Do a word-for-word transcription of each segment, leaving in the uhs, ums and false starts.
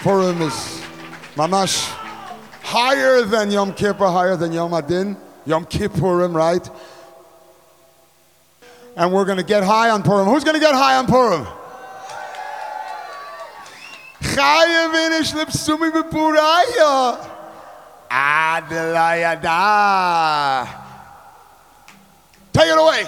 Purim is mamash higher than Yom Kippur, higher than Yom Adin. Yom Kippurim, right? And we're going to get high on Purim. Who's going to get high on Purim? Chaya v'inish lipsumi b'puraya. Adlayada. Take it away.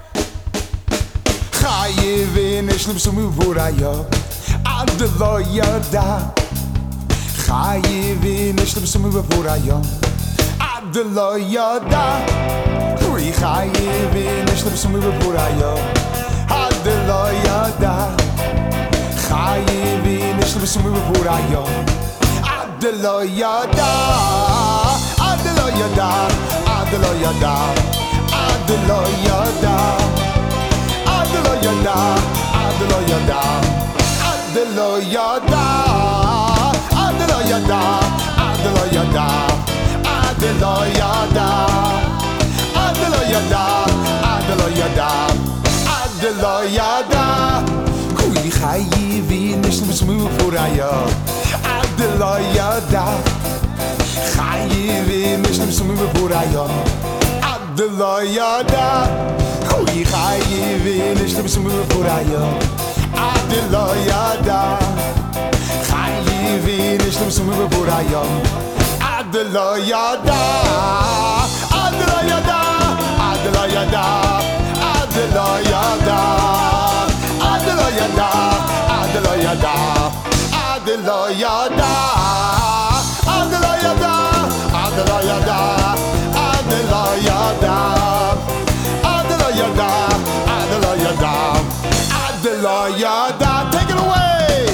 Chaya v'inish lipsumi b'puraya. Adlayada. Chaya v'inish lipsumi b'puraya. Adlayada. We chaya v'inish lipsumi b'puraya. Adlayada. Chaya v'inish lipsumi b'puraya. Adlayada. Adlayada. Adlayada. Adlayada. Adlayada. Adlayada. Adlayada. Adlayada. Adlayada. Adlayada. Adlayada. Adlayada. Adlayada. Kui chayi v'inish lipsumi b'puraya. Adlayada. Chayi v'inish lipsumi b'puraya. Adlayada. Kui chayi v'inish lipsumi b'puraya. Adlayada. Chayi v'inish lipsumi b'puraya. Adlayada. Adlayada. Adlayada. Adlayada. Adlayada. Adlayada. Adlayada. Adlayada. Adlayada. Adlayada. Adlayada. Adlayada. Adlayada. Take it away.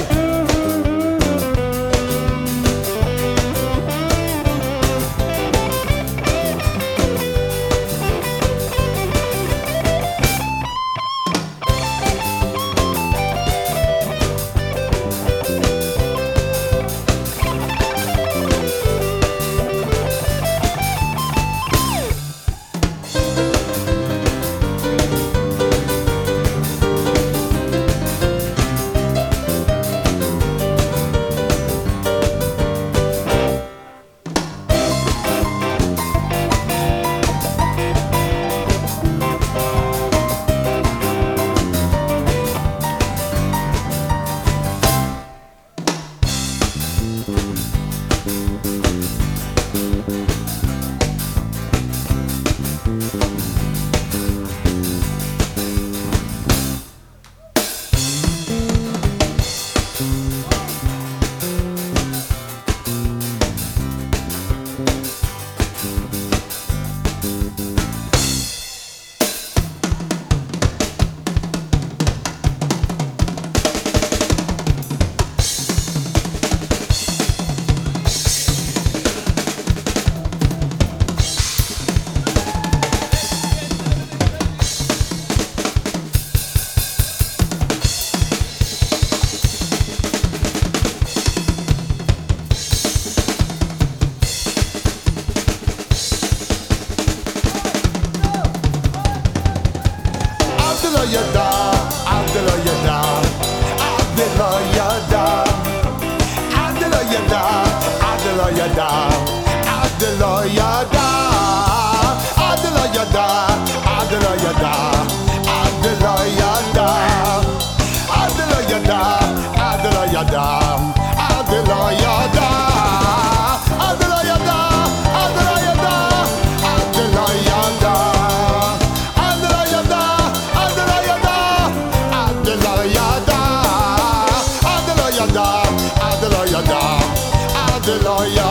Adlayada, Adlayada, Adlayada, Adlayada, Adlayada, Adlayada, Adlayada, Adlayada, Adlayada, Adlayada, Adlayada, Adlayada. Adlayada, Adlayada,